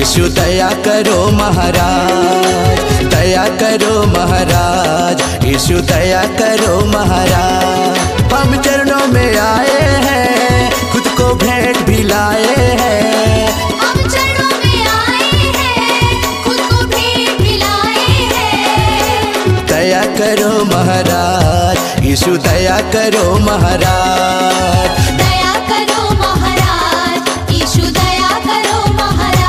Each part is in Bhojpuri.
यीशु दया करो महाराज, दया करो महाराज, यीशु दया करो महाराज। हम चरणों में आए हैं, खुद को भेंट भी लाए हैं। हम चरणों में आए हैं, खुद को भेंट भी लाए हैं। दया करो महाराज, यीशु दया करो महाराज। दया करो महाराज, यीशु दया करो महाराज।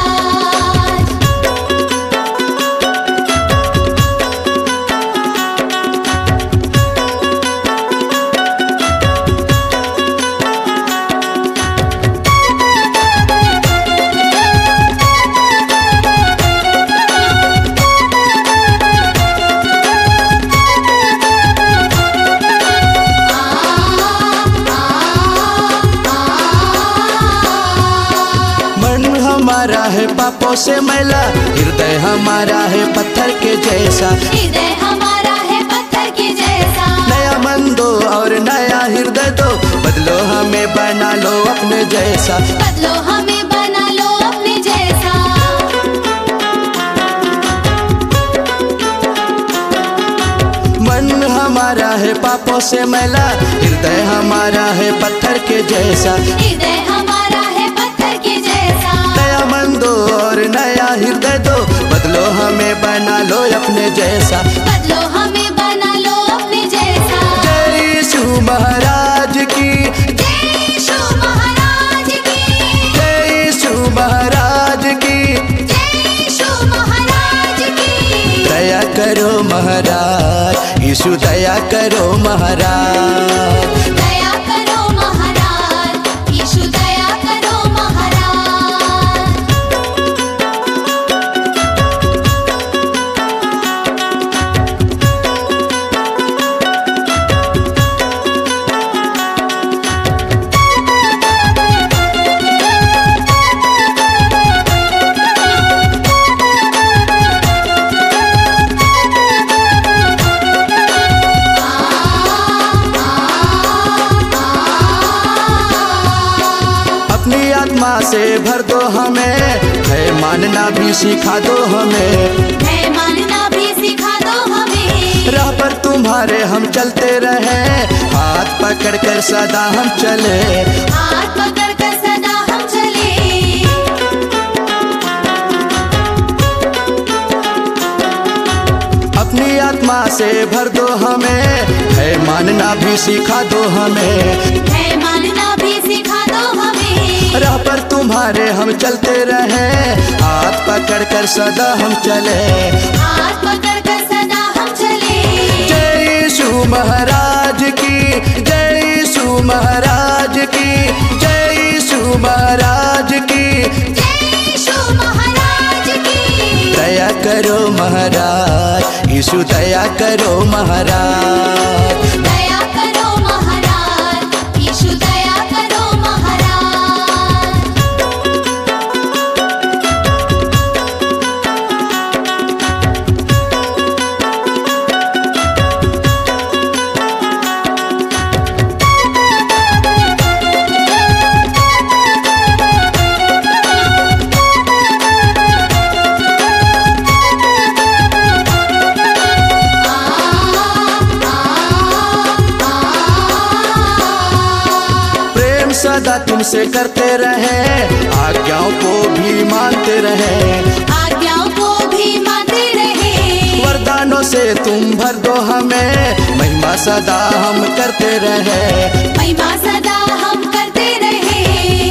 हमारा है पापों से मैला, हृदय हमारा है पत्थर के जैसा। हृदय हमारा है पत्थर के जैसा। नया मन दो और नया हृदय दो, बदलो हमें बना लो अपने जैसा। बदलो हमें बना लो अपने जैसा। मन हमारा है पापों से मैला, हृदय हमारा है पत्थर के जैसा। हृदय हमारा है पत्थर के जैसा। नया मन दो और नया हृदय दो, बदलो हमें बना लो अपने जैसा। बदलो हमें बना लो अपने जैसा। जय यीशु महाराज की, जय यीशु महाराज की, जय यीशु महाराज की, जय यीशु महाराज की। दया करो महाराज, यीशु दया करो महाराज। दया करो महाराज, यीशु दया करो महाराज। अपनी आत्मा से भर दो हमें, है मानना भी सिखा दो हमें। है मानना भी सिखा दो हमें। राह पर तुम्हारे हम चलते रहे, हाथ पकड़ कर सदा हम चले। हाथ पकड़ कर सदा हम चले। अपनी आत्मा से भर दो हमें, है मानना भी सिखा दो हमें। है मानना भी सिखा दो हमें। राह पर तुम्हारे हम चलते रहे, हाथ पकड़ कर सदा हम चले। हाथ पकड़ कर सदा हम चले। जय यीशु महाराज की, जय यीशु महाराज की, जय यीशु महाराज की। जय यीशु महाराज की। दया करो महाराज, यीशु दया करो महाराज। दया करो महाराज, यीशु दया करो महाराज। सदा तुमसे करते रहे, आज्ञाओं को भी मानते रहे। आज्ञाओं को भी मानते रहे। वरदानों से तुम भर दो हमें, महिमा सदा हम करते रहे। महिमा सदा हम करते रहे।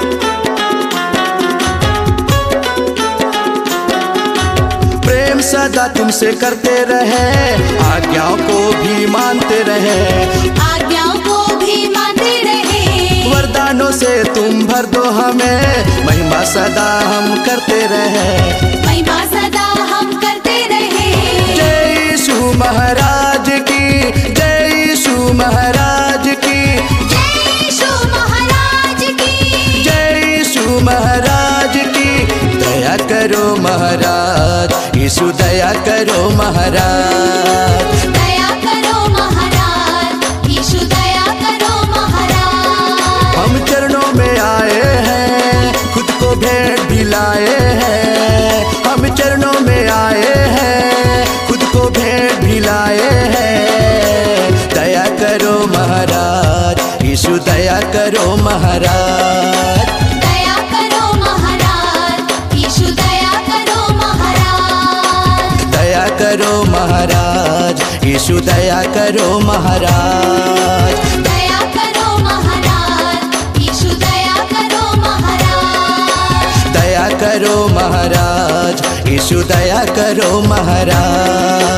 प्रेम सदा तुमसे करते रहे, आज्ञाओं को भी मानते रहे। आज्ञाओं को भी मानते रहे। वरदानों से तुम भर दो हमें, महिमा सदा हम करते रहे। महिमा सदा हम करते रहे। जय यीशु महाराज की, जय यीशु महाराज की, जय यीशु महाराज की। जय यीशु महाराज की। दया करो महाराज, यीशु दया करो महाराज। दया करो महाराज, यीशु दया करो महाराज। हम चरणों में आए हैं, खुद को भेंट भी लाए हैं। यीशु दया करो महाराज। दया करो महाराज, यीशु दया करो महाराज। दया करो महाराज, यीशु दया करो महाराज।